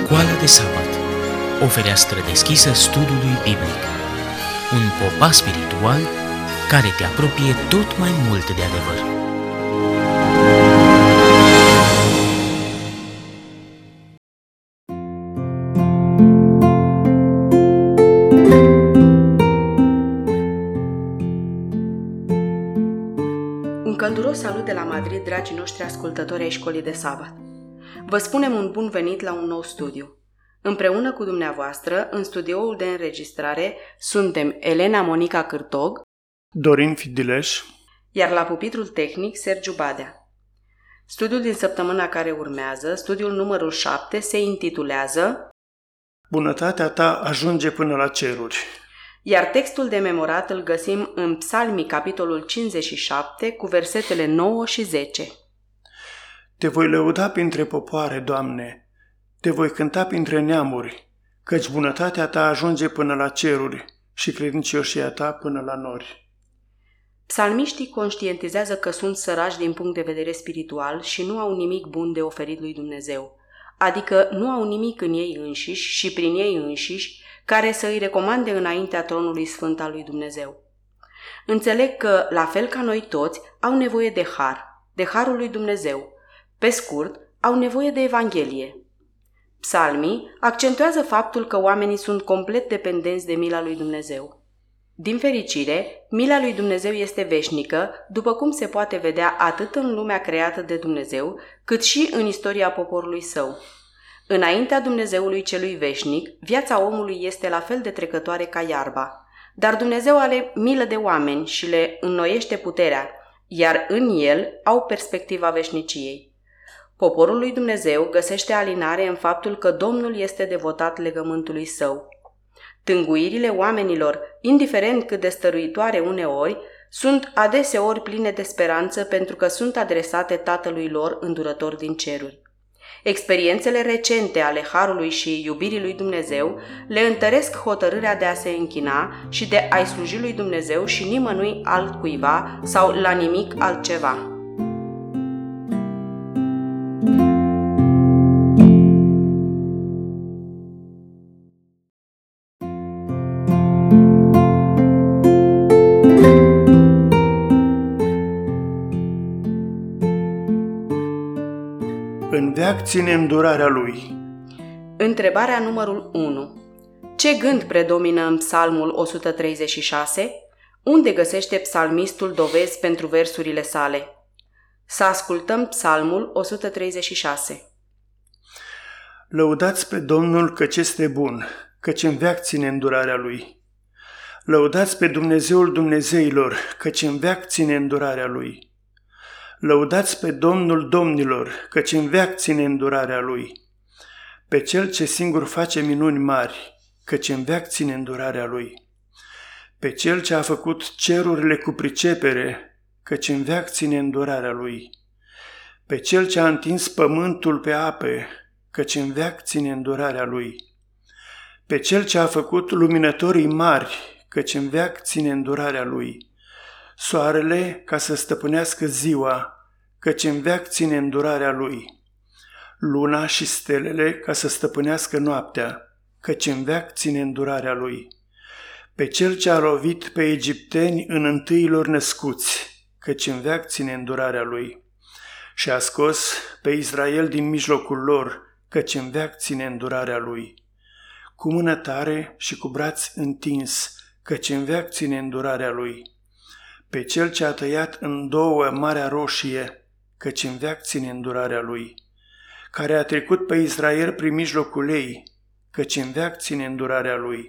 Școala de sabat, o fereastră deschisă studiului biblic. Un popas spiritual care te apropie tot mai mult de adevăr. Un călduros salut de la Madrid, dragii noștri ascultători ai Școlii de Sabat. Vă spunem un bun venit la un nou studiu. Împreună cu dumneavoastră, în studioul de înregistrare, suntem Elena Monica Cârtog, Dorin Fidileș, iar la pupitrul tehnic Sergiu Badea. Studiul din săptămâna care urmează, studiul numărul 7, se intitulează Bunătatea ta ajunge până la ceruri. Iar textul de memorat îl găsim în Psalmii, capitolul 57, cu versetele 9 și 10. Te voi lăuda printre popoare, Doamne, te voi cânta printre neamuri, căci bunătatea ta ajunge până la ceruri și credincioșia ta până la nori. Psalmiștii conștientizează că sunt săraci din punct de vedere spiritual și nu au nimic bun de oferit lui Dumnezeu, adică nu au nimic în ei înșiși și prin ei înșiși care să îi recomande înaintea tronului sfânt al lui Dumnezeu. Înțeleg că, la fel ca noi toți, au nevoie de har, de harul lui Dumnezeu. Pe scurt, au nevoie de Evanghelie. Psalmii accentuează faptul că oamenii sunt complet dependenți de mila lui Dumnezeu. Din fericire, mila lui Dumnezeu este veșnică, după cum se poate vedea atât în lumea creată de Dumnezeu, cât și în istoria poporului său. Înaintea Dumnezeului celui veșnic, viața omului este la fel de trecătoare ca iarba, dar Dumnezeu are milă de oameni și le înnoiește puterea, iar în el au perspectiva veșniciei. Poporul lui Dumnezeu găsește alinare în faptul că Domnul este devotat legământului său. Tânguirile oamenilor, indiferent cât de stăruitoare uneori, sunt adeseori pline de speranță pentru că sunt adresate Tatălui lor îndurător din ceruri. Experiențele recente ale harului și iubirii lui Dumnezeu le întăresc hotărârea de a se închina și de a-i sluji lui Dumnezeu și nimănui altcuiva sau la nimic altceva. În veac ține îndurarea lui. Întrebarea numărul 1. Ce gând predomină în Psalmul 136? Unde găsește psalmistul dovezi pentru versurile sale? Să ascultăm Psalmul 136. Lăudați pe Domnul căci este bun, căci în veac ține îndurarea lui. Lăudați pe Dumnezeul Dumnezeilor, căci în veac ține îndurarea lui. Lăudați pe Domnul Domnilor, căci în veac ține îndurarea lui. Pe Cel ce singur face minuni mari, căci în veac ține îndurarea lui. Pe Cel ce a făcut cerurile cu pricepere, căci în veac ține îndurarea lui. Pe Cel ce a întins pământul pe ape, căci în veac ține îndurarea lui. Pe Cel ce a făcut luminătorii mari, căci în veac ține îndurarea lui. Soarele ca să stăpânească ziua, căci în veac ține îndurarea lui. Luna și stelele ca să stăpânească noaptea, căci în veac ține îndurarea lui. Pe Cel ce a lovit pe egipteni în întâilor născuți, căci în veac ține îndurarea lui. Și a scos pe Israel din mijlocul lor, căci în veac ține îndurarea lui. Cu mână tare și cu braț întins, căci în veac ține îndurarea lui. Pe Cel ce a tăiat în două Marea Roșie, căci în veac ține îndurarea lui. Care a trecut pe Israel prin mijlocul ei, căci în veac ține îndurarea lui.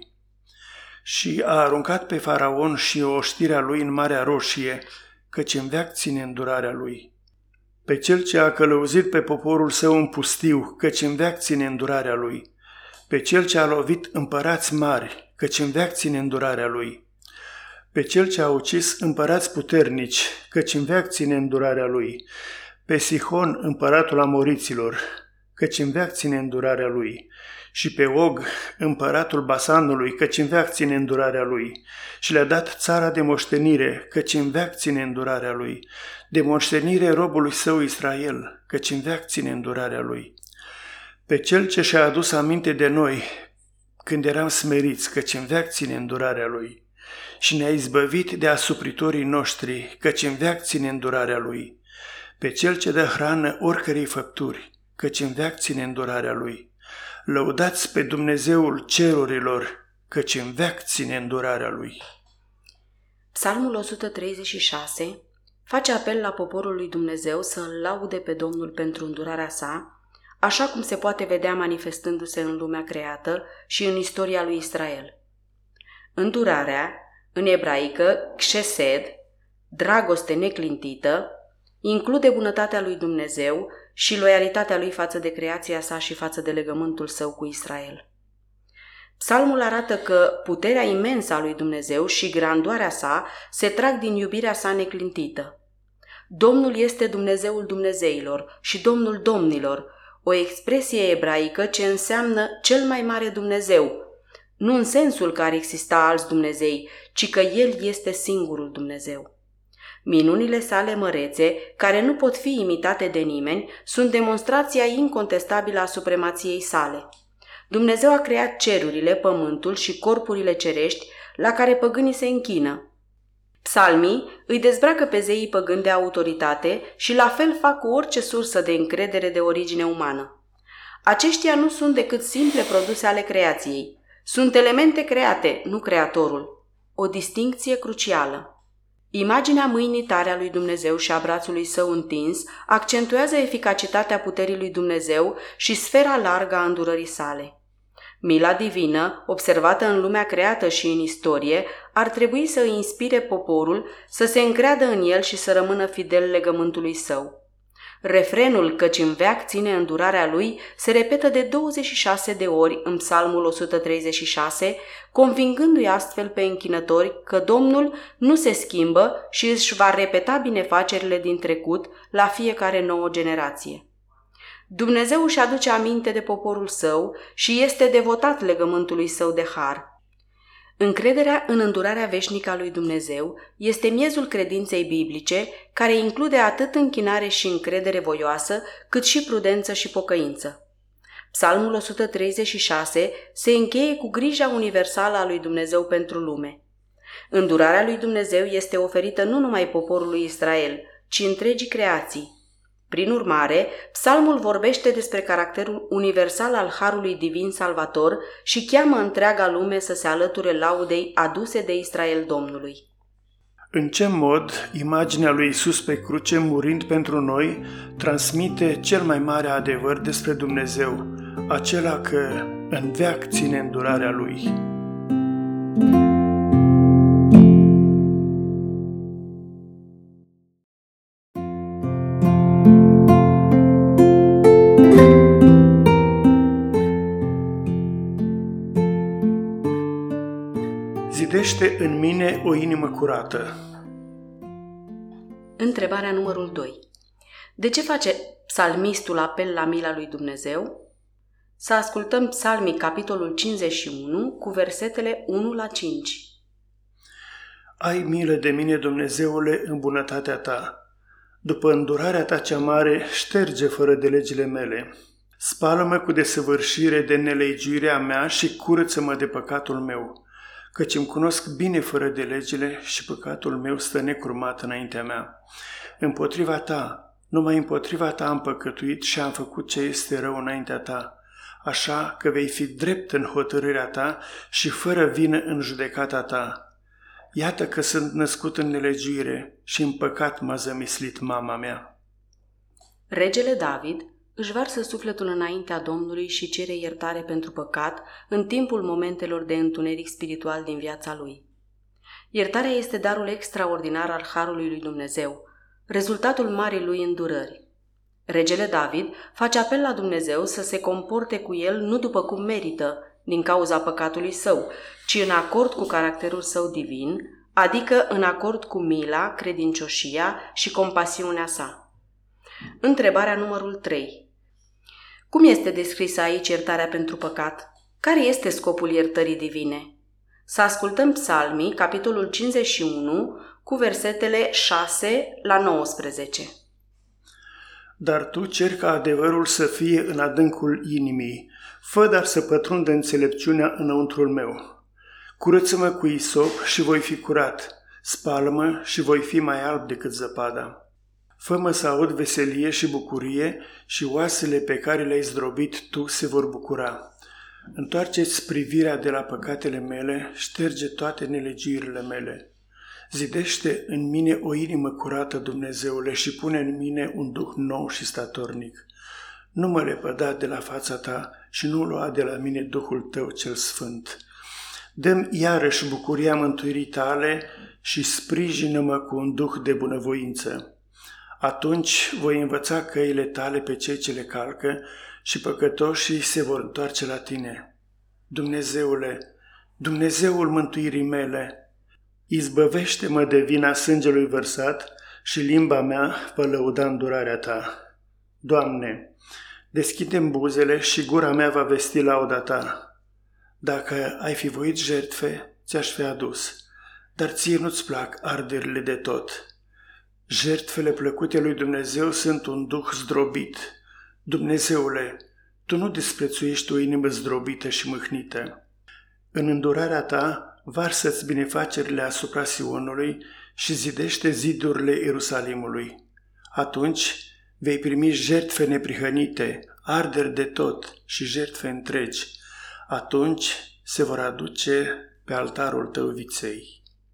Și a aruncat pe Faraon și oștirea lui în Marea Roșie, căci în veac ține îndurarea lui. Pe Cel ce a călăuzit pe poporul său în pustiu, căci în veac ține îndurarea lui. Pe Cel ce a lovit împărați mari, căci în veac ține îndurarea lui. Pe Cel ce a ucis împărați puternici, căci în veac ține îndurarea lui. Pe Sihon, împăratul Amoriților, căci în veac ține îndurarea lui. Și pe Og, împăratul Basanului, căci în veac ține îndurarea lui. Și le-a dat țara de moștenire, căci în veac ține îndurarea lui. De moștenire robului său Israel, căci în veac ține îndurarea lui. Pe Cel ce și-a adus aminte de noi când eram smeriți, căci în veac ține îndurarea Lui, și ne-a izbăvit de asupritorii noștri, căci în veac ține îndurarea Lui. Pe Cel ce dă hrană oricărei făpturi, căci în veac ține îndurarea Lui. Lăudați pe Dumnezeul cerurilor, căci în veac ține îndurarea Lui. Psalmul 136 face apel la poporul lui Dumnezeu să îl laude pe Domnul pentru îndurarea sa, așa cum se poate vedea manifestându-se în lumea creată și în istoria lui Israel. Îndurarea, în ebraică chesed, dragoste neclintită, include bunătatea lui Dumnezeu și loialitatea lui față de creația sa și față de legământul său cu Israel. Psalmul arată că puterea imensă a lui Dumnezeu și grandoarea sa se trag din iubirea sa neclintită. Domnul este Dumnezeul Dumnezeilor și Domnul Domnilor, o expresie ebraică ce înseamnă cel mai mare Dumnezeu, nu în sensul că ar exista alți Dumnezei, ci că El este singurul Dumnezeu. Minunile sale mărețe, care nu pot fi imitate de nimeni, sunt demonstrația incontestabilă a supremației sale. Dumnezeu a creat cerurile, pământul și corpurile cerești la care păgânii se închină. Psalmii îi dezbracă pe zeii păgâni de autoritate și la fel fac cu orice sursă de încredere de origine umană. Aceștia nu sunt decât simple produse ale creației. Sunt elemente create, nu creatorul. O distincție crucială. Imaginea mâinii tare a lui Dumnezeu și a brațului său întins accentuează eficacitatea puterii lui Dumnezeu și sfera largă a îndurării sale. Mila divină, observată în lumea creată și în istorie, ar trebui să îi inspire poporul să se încreadă în el și să rămână fidel legământului său. Refrenul căci în veac ține îndurarea lui se repetă de 26 de ori în Psalmul 136, convingându-i astfel pe închinători că Domnul nu se schimbă și își va repeta binefacerile din trecut la fiecare nouă generație. Dumnezeu își aduce aminte de poporul său și este devotat legământului său de har. Încrederea în îndurarea veșnică a lui Dumnezeu este miezul credinței biblice, care include atât închinare și încredere voioasă, cât și prudență și pocăință. Psalmul 136 se încheie cu grija universală a lui Dumnezeu pentru lume. Îndurarea lui Dumnezeu este oferită nu numai poporului Israel, ci întregii creații. Prin urmare, psalmul vorbește despre caracterul universal al harului divin salvator și cheamă întreaga lume să se alăture laudei aduse de Israel Domnului. În ce mod imaginea lui Iisus pe cruce, murind pentru noi, transmite cel mai mare adevăr despre Dumnezeu, acela că în veac ține îndurarea Lui. Zidește în mine o inimă curată. Întrebarea numărul 2. De ce face psalmistul apel la mila lui Dumnezeu? Să ascultăm Psalmii, capitolul 51, cu versetele 1 la 5. Ai milă de mine, Dumnezeule, în bunătatea ta. După îndurarea ta cea mare, șterge fără de legile mele. Spală-mă cu desăvârșire de nelegiuirea mea și curăță-mă de păcatul meu, căci îmi cunosc bine fără de legile și păcatul meu stă necurmat înaintea mea. Împotriva ta, numai împotriva ta am păcătuit și am făcut ce este rău înaintea ta, așa că vei fi drept în hotărârea ta și fără vină în judecata ta. Iată că sunt născut în nelegiuire și în păcat m-a zămislit mama mea. Regele David își varsă sufletul înaintea Domnului și cere iertare pentru păcat în timpul momentelor de întuneric spiritual din viața lui. Iertarea este darul extraordinar al harului lui Dumnezeu, rezultatul marii lui îndurări. Regele David face apel la Dumnezeu să se comporte cu el nu după cum merită, din cauza păcatului său, ci în acord cu caracterul său divin, adică în acord cu mila, credincioșia și compasiunea sa. Întrebarea numărul 3. Cum este descrisă aici iertarea pentru păcat? Care este scopul iertării divine? Să ascultăm Psalmii, capitolul 51, cu versetele 6 la 19. dar tu ceri ca adevărul să fie în adâncul inimii. Fă dar să pătrundă înțelepciunea înăuntrul meu. Curăță-mă cu isop și voi fi curat. Spală-mă și voi fi mai alb decât zăpada. Fă-mă să aud veselie și bucurie și oasele pe care le-ai zdrobit tu se vor bucura. Întoarceți privirea de la păcatele mele, șterge toate nelegiurile mele. Zidește în mine o inimă curată, Dumnezeule, și pune în mine un duh nou și statornic. Nu mă lepăda de la fața ta și nu lua de la mine Duhul tău cel sfânt. Dă-mi iarăși bucuria mântuirii tale și sprijină-mă cu un duh de bunăvoință. Atunci voi învăța căile tale pe cei ce le calcă și păcătoșii se vor întoarce la tine. Dumnezeule, Dumnezeul mântuirii mele, izbăvește-mă de vina sângelui vărsat și limba mea va lăuda îndurarea ta. Doamne, deschide-mi buzele și gura mea va vesti lauda ta. Dacă ai fi voit jertfe, ți-aș fi adus, dar ție nu-ți plac arderile de tot. Jertfele plăcute lui Dumnezeu sunt un duh zdrobit. Dumnezeule, tu nu disprețuiești o inimă zdrobită și mâhnită. În îndurarea ta, varsă-ți binefacerile asupra Sionului și zidește zidurile Ierusalimului. Atunci vei primi jertfe neprihănite, arderi de tot și jertfe întregi. Atunci se vor aduce pe altarul tău viței.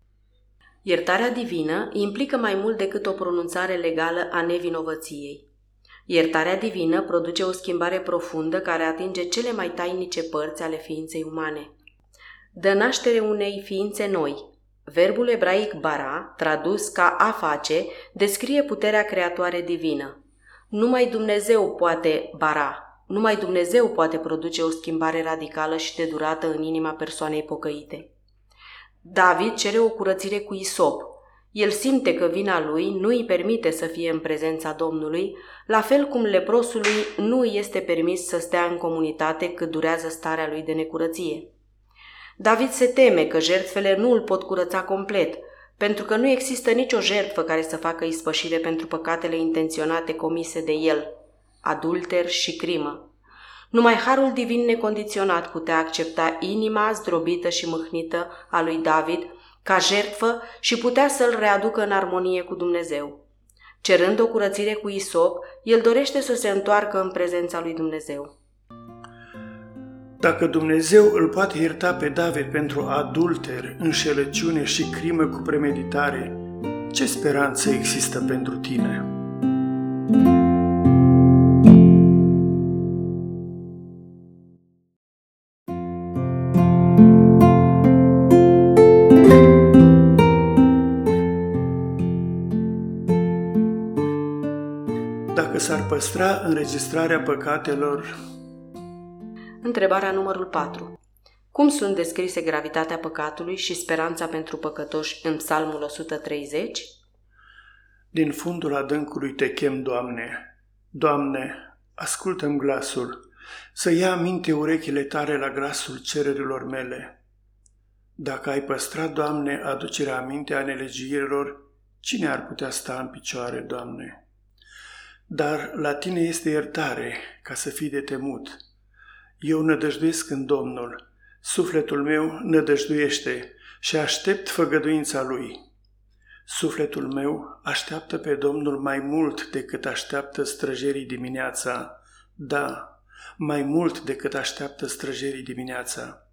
Iertarea divină implică mai mult decât o pronunțare legală a nevinovăției. Iertarea divină produce o schimbare profundă care atinge cele mai tainice părți ale ființei umane. Dă naștere unei ființe noi. Verbul ebraic bara, tradus ca a face, descrie puterea creatoare divină. Numai Dumnezeu poate bara. Numai Dumnezeu poate produce o schimbare radicală și de durată în inima persoanei pocăite. David cere o curățire cu isop. El simte că vina lui nu îi permite să fie în prezența Domnului, la fel cum leprosului nu îi este permis să stea în comunitate cât durează starea lui de necurăție. David se teme că jertfele nu îl pot curăța complet, pentru că nu există nicio jertfă care să facă ispășire pentru păcatele intenționate comise de el, adulter și crimă. Numai harul divin necondiționat putea accepta inima zdrobită și mâhnită a lui David ca jertfă și putea să-l readucă în armonie cu Dumnezeu. Cerând o curățire cu isop, el dorește să se întoarcă în prezența lui Dumnezeu. Dacă Dumnezeu îl poate ierta pe David pentru adulter, înșelăciune și crimă cu premeditare, ce speranță există pentru tine? Dacă s-ar păstra înregistrarea păcatelor. Întrebarea numărul 4. Cum sunt descrise gravitatea păcatului și speranța pentru păcătoși în Psalmul 130? Din fundul adâncului te chem, Doamne. Doamne, ascultă-mi glasul, să ia aminte urechile tale la glasul cererilor mele. Dacă ai păstrat, Doamne, aducerea aminte a nelegiuirilor, cine ar putea sta în picioare, Doamne? Dar la tine este iertare, ca să fii de temut. Eu nădăjduiesc în Domnul, sufletul meu nădăjduiește și aștept făgăduința Lui. Sufletul meu așteaptă pe Domnul mai mult decât așteaptă străjerii dimineața. Da, mai mult decât așteaptă străjerii dimineața.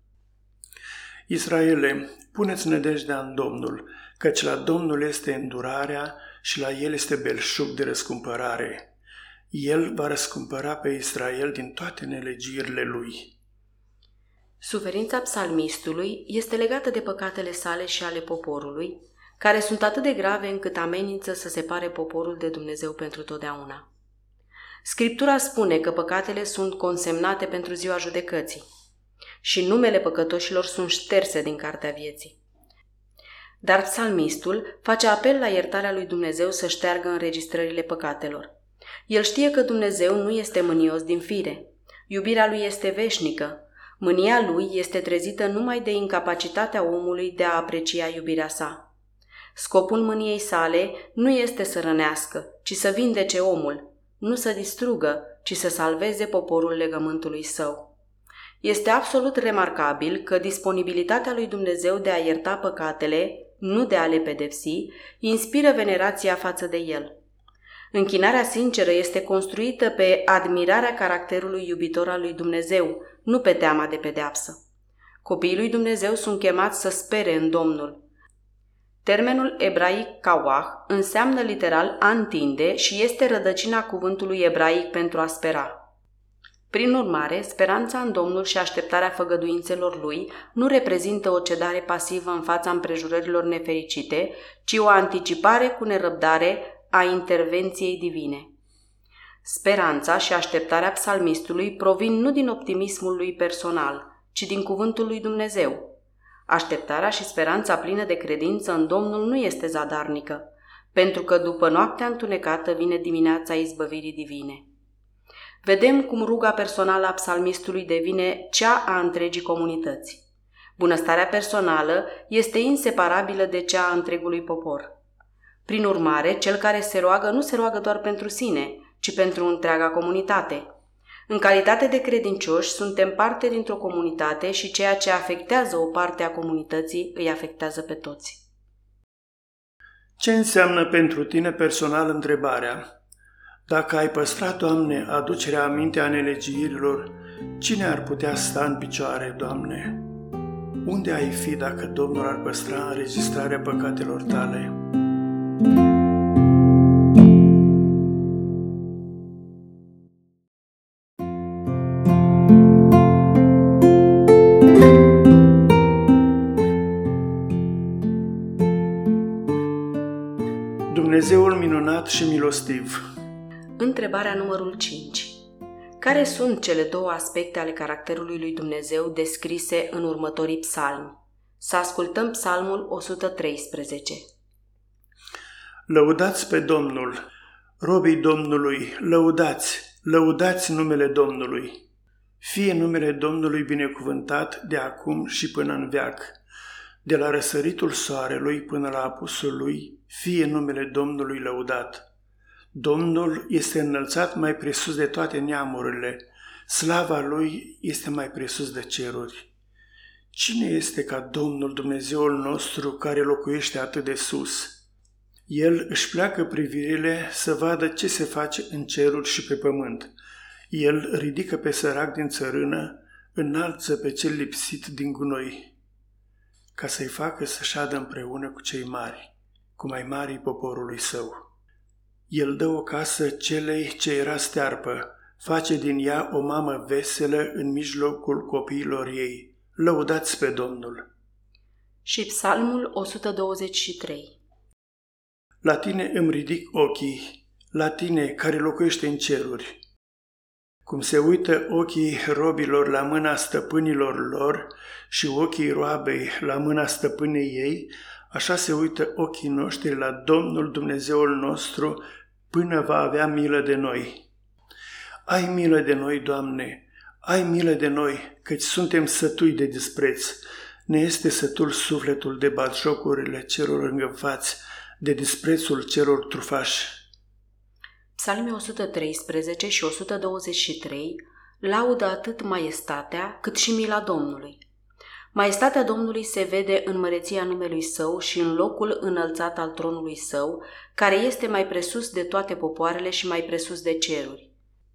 Israele, puneți nădejdea în Domnul, căci la Domnul este îndurarea și la El este belșug de răscumpărare. El va răscumpăra pe Israel din toate nelegiuirile lui. Suferința psalmistului este legată de păcatele sale și ale poporului, care sunt atât de grave încât amenință să separe poporul de Dumnezeu pentru totdeauna. Scriptura spune că păcatele sunt consemnate pentru ziua judecății și numele păcătoșilor sunt șterse din cartea vieții. Dar psalmistul face apel la iertarea lui Dumnezeu să șteargă înregistrările păcatelor. El știe că Dumnezeu nu este mânios din fire. Iubirea lui este veșnică. Mânia lui este trezită numai de incapacitatea omului de a aprecia iubirea sa. Scopul mâniei sale nu este să rănească, ci să vindece omul. nu să distrugă, ci să salveze poporul legământului său. Este absolut remarcabil că disponibilitatea lui Dumnezeu de a ierta păcatele, nu de a le pedepsi, inspiră venerația față de el. Închinarea sinceră este construită pe admirarea caracterului iubitor al lui Dumnezeu, nu pe teama de pedeapsă. Copiii lui Dumnezeu sunt chemați să spere în Domnul. Termenul ebraic kawah înseamnă literal a întinde și este rădăcina cuvântului ebraic pentru a spera. Prin urmare, speranța în Domnul și așteptarea făgăduințelor Lui nu reprezintă o cedare pasivă în fața împrejurărilor nefericite, ci o anticipare cu nerăbdare a intervenției divine. Speranța și așteptarea psalmistului provin nu din optimismul lui personal, ci din cuvântul lui Dumnezeu. Așteptarea și speranța plină de credință în Domnul nu este zadarnică, pentru că după noaptea întunecată vine dimineața izbăvirii divine. Vedem cum ruga personală a psalmistului devine cea a întregii comunități. Bunăstarea personală este inseparabilă de cea a întregului popor. Prin urmare, cel care se roagă nu se roagă doar pentru sine, ci pentru întreaga comunitate. În calitate de credincioși, suntem parte dintr-o comunitate și ceea ce afectează o parte a comunității îi afectează pe toți. Ce înseamnă pentru tine personal întrebarea? Dacă ai păstrat, Doamne, aducerea aminte a nelegiuirilor, cine ar putea sta în picioare, Doamne? Unde ai fi dacă Domnul ar păstra înregistrarea păcatelor tale? Dumnezeul minunat și milostiv. Întrebarea numărul 5. Care sunt cele două aspecte ale caracterului lui Dumnezeu descrise în următorii psalmi? Să ascultăm psalmul 113. Lăudați pe Domnul, robii Domnului, lăudați numele Domnului. Fie numele Domnului binecuvântat de acum și până în veac. De la răsăritul soarelui până la apusul lui, fie numele Domnului lăudat. Domnul este înălțat mai presus de toate neamurile, slava Lui este mai presus de ceruri. Cine este ca Domnul Dumnezeul nostru care locuiește atât de sus? El își pleacă privirile să vadă ce se face în ceruri și pe pământ. El ridică pe sărac din țărână, înalță pe cel lipsit din gunoi, ca să-i facă să șadă împreună cu cei mari, cu mai marii poporului său. El dă o casă celei ce era stearpă, face din ea o mamă veselă în mijlocul copiilor ei. Lăudați pe Domnul! Și psalmul 123. La tine îmi ridic ochii, la tine care locuiește în ceruri. Cum se uită ochii robilor la mâna stăpânilor lor și ochii roabei la mâna stăpânei ei, așa se uită ochii noștri la Domnul Dumnezeul nostru până va avea milă de noi. Ai milă de noi, Doamne, ai milă de noi, căci suntem sătui de dispreț. Ne este sătul sufletul de batjocurile celor îngânfați, de disprețul celor trufași. Psalmii 113 și 123 laudă atât maestatea cât și mila Domnului. Maestatea Domnului se vede în măreția numelui Său și în locul înălțat al tronului Său, care este mai presus de toate popoarele și mai presus de ceruri.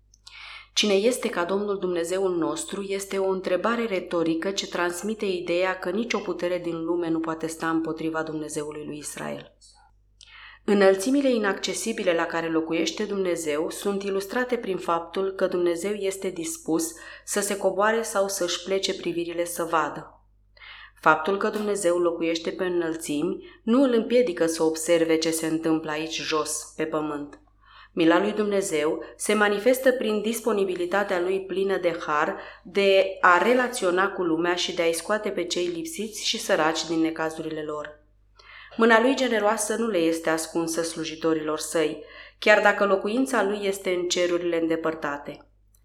Cine este ca Domnul Dumnezeul nostru este o întrebare retorică ce transmite ideea că nicio putere din lume nu poate sta împotriva Dumnezeului lui Israel. Înălțimile inaccesibile la care locuiește Dumnezeu sunt ilustrate prin faptul că Dumnezeu este dispus să se coboare sau să-și plece privirile să vadă. Faptul că Dumnezeu locuiește pe înălțimi nu îl împiedică să observe ce se întâmplă aici jos, pe pământ. Mila lui Dumnezeu se manifestă prin disponibilitatea lui plină de har de a relaționa cu lumea și de a-i scoate pe cei lipsiți și săraci din necazurile lor. Mâna lui generoasă nu le este ascunsă slujitorilor săi, chiar dacă locuința lui este în cerurile îndepărtate.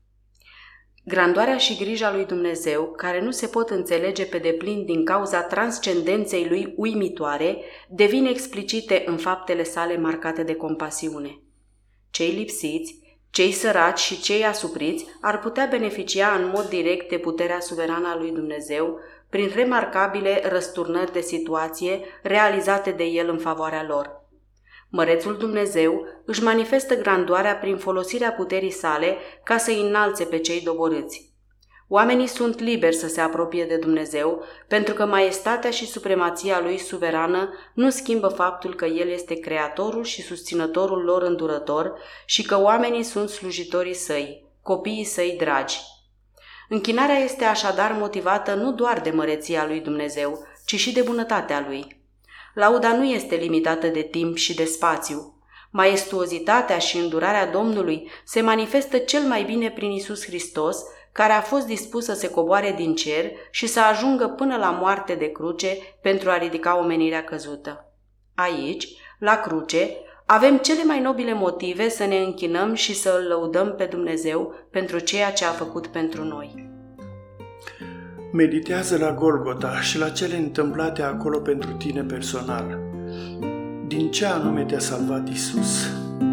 Grandoarea și grija lui Dumnezeu, care nu se pot înțelege pe deplin din cauza transcendenței lui uimitoare, devin explicite în faptele sale marcate de compasiune. Cei lipsiți, Cei săraci și cei asupriți ar putea beneficia în mod direct de puterea suverană a lui Dumnezeu prin remarcabile răsturnări de situație realizate de El în favoarea lor. Mărețul Dumnezeu își manifestă grandoarea prin folosirea puterii sale ca să îi înalțe pe cei doborâți. Oamenii sunt liberi să se apropie de Dumnezeu, pentru că maestatea și supremația Lui suverană nu schimbă faptul că El este creatorul și susținătorul lor îndurător și că oamenii sunt slujitorii Săi, copiii Săi dragi. Închinarea este așadar motivată nu doar de măreția lui Dumnezeu, ci și de bunătatea Lui. Lauda nu este limitată de timp și de spațiu. Maestuozitatea și îndurarea Domnului se manifestă cel mai bine prin Iisus Hristos, care a fost dispus să se coboare din cer și să ajungă până la moarte de cruce pentru a ridica omenirea căzută. Aici, la cruce, avem cele mai nobile motive să ne închinăm și să îl lăudăm pe Dumnezeu pentru ceea ce a făcut pentru noi. Meditează la Golgota și la cele întâmplate acolo pentru tine personal. Din ce anume te-a salvat Iisus?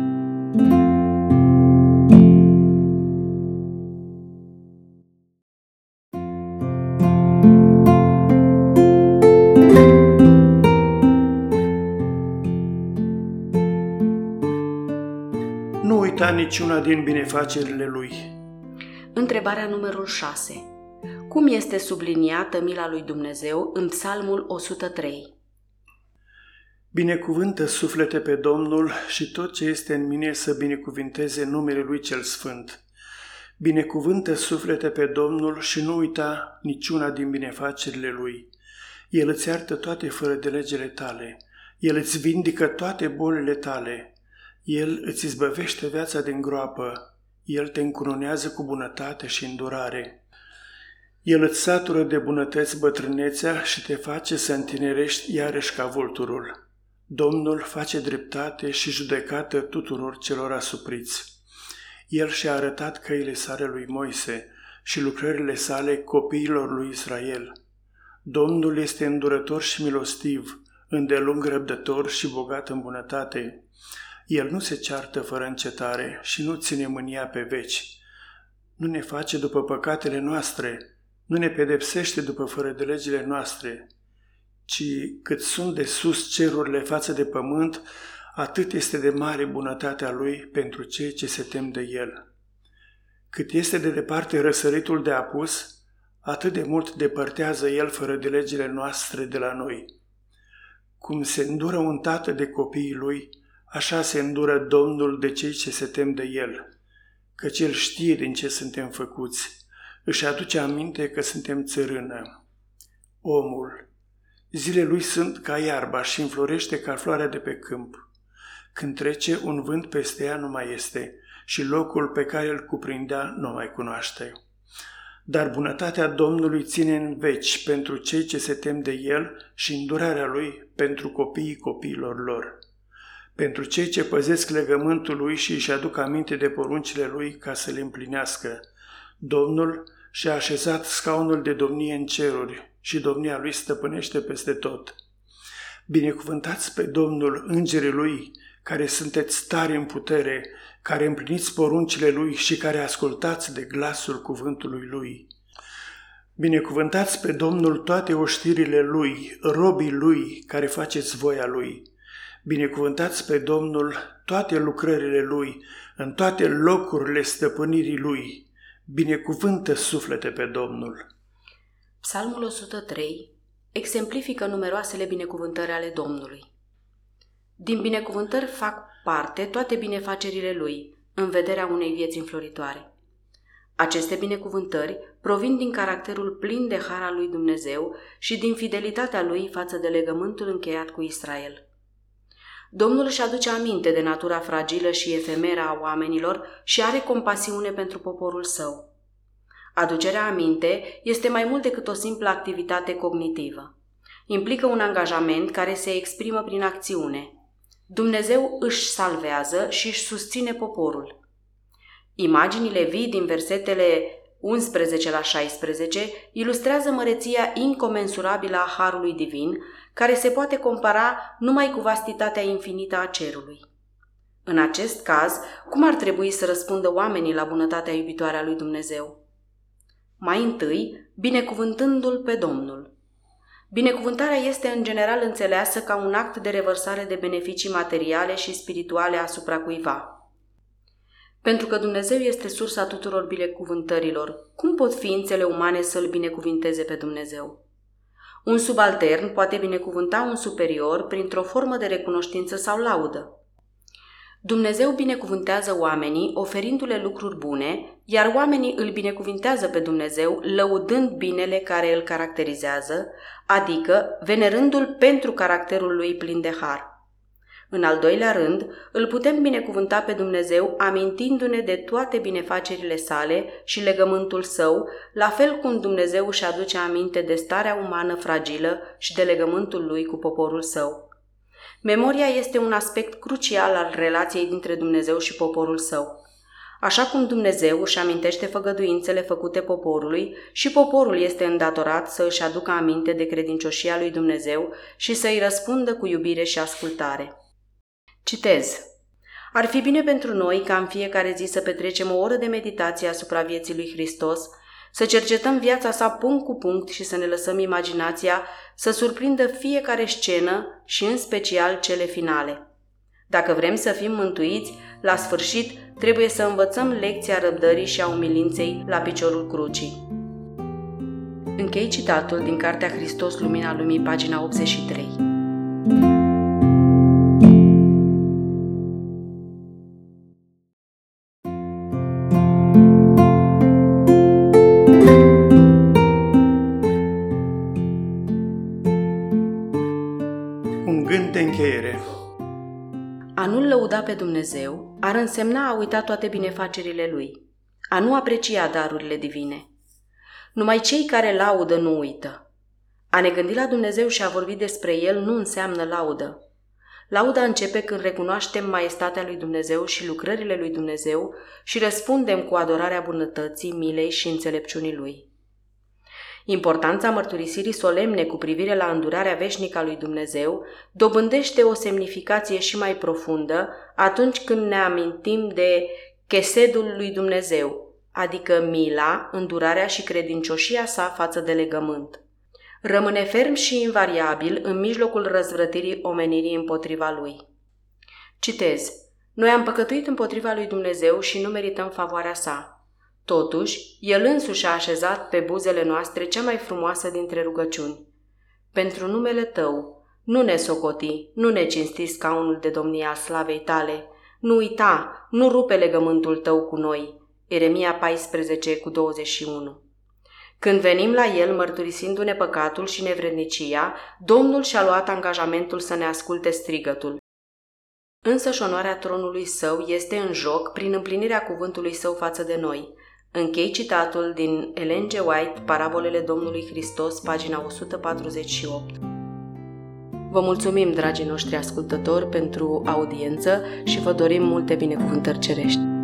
Nu uita niciuna din binefacerile Lui. Întrebarea numărul 6. Cum este subliniată mila lui Dumnezeu în Psalmul 103? Binecuvântă suflete pe Domnul și tot ce este în mine să binecuvinteze numele Lui cel Sfânt. Binecuvântă suflete pe Domnul și nu uita niciuna din binefacerile Lui. El îți iartă toate fără de legile tale. El îți vindică toate bolile tale. El îți izbăvește viața din groapă. El te încununează cu bunătate și îndurare. El îți satură de bunătăți bătrânețea și te face să întinerești iarăși ca vulturul. Domnul face dreptate și judecată tuturor celor asupriți. El și-a arătat căile sale lui Moise și lucrările sale copiilor lui Israel. Domnul este îndurător și milostiv, îndelung răbdător și bogat în bunătate. El nu se ceartă fără încetare și nu ține mânia pe veci. Nu ne face după păcatele noastre, nu ne pedepsește după fără de legile noastre, ci cât sunt de sus cerurile față de pământ, atât este de mare bunătatea Lui pentru cei ce se tem de El. Cât este de departe răsăritul de apus, atât de mult depărtează El fără de legile noastre de la noi. Cum se îndură un tată de copiii Lui, așa se îndură Domnul de cei ce se tem de El, căci El știe din ce suntem făcuți. Își aduce aminte că suntem țărână. Omul, zilele lui sunt ca iarba și înflorește ca floarea de pe câmp. Când trece, un vânt peste ea nu mai este și locul pe care îl cuprindea nu mai cunoaște. Dar bunătatea Domnului ține în veci pentru cei ce se tem de El și îndurarea Lui pentru copiii copiilor lor. Pentru cei ce păzesc legământul Lui și își aduc aminte de poruncile Lui ca să le împlinească. Domnul și-a așezat scaunul de domnie în ceruri și domnia Lui stăpânește peste tot. Binecuvântați pe Domnul, îngerii Lui, care sunteți tari în putere, care împliniți poruncile Lui și care ascultați de glasul cuvântului Lui. Binecuvântați pe Domnul toate oștirile Lui, robii Lui, care faceți voia Lui. Binecuvântați pe Domnul toate lucrările Lui, în toate locurile stăpânirii Lui. Binecuvântă suflete pe Domnul. Psalmul 103 exemplifică numeroasele binecuvântări ale Domnului. Din binecuvântări fac parte toate binefacerile Lui, în vederea unei vieți înfloritoare. Aceste binecuvântări provin din caracterul plin de har al lui Dumnezeu și din fidelitatea Lui față de legământul încheiat cu Israel. Domnul își aduce aminte de natura fragilă și efemeră a oamenilor și are compasiune pentru poporul Său. Aducerea aminte este mai mult decât o simplă activitate cognitivă. Implică un angajament care se exprimă prin acțiune. Dumnezeu își salvează și își susține poporul. Imaginile vii din versetele 11 la 16 ilustrează măreția incomensurabilă a harului divin, care se poate compara numai cu vastitatea infinită a cerului. În acest caz, cum ar trebui să răspundă oamenii la bunătatea iubitoare a lui Dumnezeu? Mai întâi, binecuvântându-L pe Domnul. Binecuvântarea este în general înțeleasă ca un act de revărsare de beneficii materiale și spirituale asupra cuiva. Pentru că Dumnezeu este sursa tuturor binecuvântărilor, cum pot ființele umane să-L binecuvinteze pe Dumnezeu? Un subaltern poate binecuvânta un superior printr-o formă de recunoștință sau laudă. Dumnezeu binecuvântează oamenii oferindu-le lucruri bune, iar oamenii îl binecuvintează pe Dumnezeu lăudând binele care îl caracterizează, adică venerându-l pentru caracterul lui plin de har. În al doilea rând, îl putem binecuvânta pe Dumnezeu amintindu-ne de toate binefacerile sale și legământul său, la fel cum Dumnezeu își aduce aminte de starea umană fragilă și de legământul lui cu poporul său. Memoria este un aspect crucial al relației dintre Dumnezeu și poporul său. Așa cum Dumnezeu își amintește făgăduințele făcute poporului, și poporul este îndatorat să își aducă aminte de credincioșia lui Dumnezeu și să îi răspundă cu iubire și ascultare. Citez. Ar fi bine pentru noi ca în fiecare zi să petrecem o oră de meditație asupra vieții lui Hristos, să cercetăm viața sa punct cu punct și să ne lăsăm imaginația să surprindă fiecare scenă și în special cele finale. Dacă vrem să fim mântuiți, la sfârșit trebuie să învățăm lecția răbdării și a umilinței la piciorul crucii. Închei citatul din Cartea Hristos, Lumina Lumii, pagina 83. Un gând de încheiere. A nu-L lăuda pe Dumnezeu ar însemna a uita toate binefacerile Lui, a nu aprecia darurile divine. Numai cei care laudă nu uită. A ne gândi la Dumnezeu și a vorbi despre El nu înseamnă laudă. Lauda începe când recunoaștem maestatea lui Dumnezeu și lucrările lui Dumnezeu și răspundem cu adorarea bunătății, milei și înțelepciunii Lui. Importanța mărturisirii solemne cu privire la îndurarea veșnică a lui Dumnezeu dobândește o semnificație și mai profundă atunci când ne amintim de chesedul lui Dumnezeu, adică mila, îndurarea și credincioșia sa față de legământ. Rămâne ferm și invariabil în mijlocul răzvrătirii omenirii împotriva lui. Citez. Noi am păcătuit împotriva lui Dumnezeu și nu merităm favoarea sa. Totuși, El însuși a așezat pe buzele noastre cea mai frumoasă dintre rugăciuni. Pentru numele Tău, nu ne socoti, nu ne cinsti scaunul de domnie al slavei Tale, nu uita, nu rupe legământul Tău cu noi. Ieremia 14:21. Când venim la El mărturisindu-ne păcatul și nevrednicia, Domnul și-a luat angajamentul să ne asculte strigătul. Însăși onoarea tronului Său este în joc prin împlinirea cuvântului Său față de noi. Închei citatul din Ellen G. White, Parabolele Domnului Hristos, pagina 148. Vă mulțumim, dragii noștri ascultători, pentru audiență și vă dorim multe binecuvântări cerești.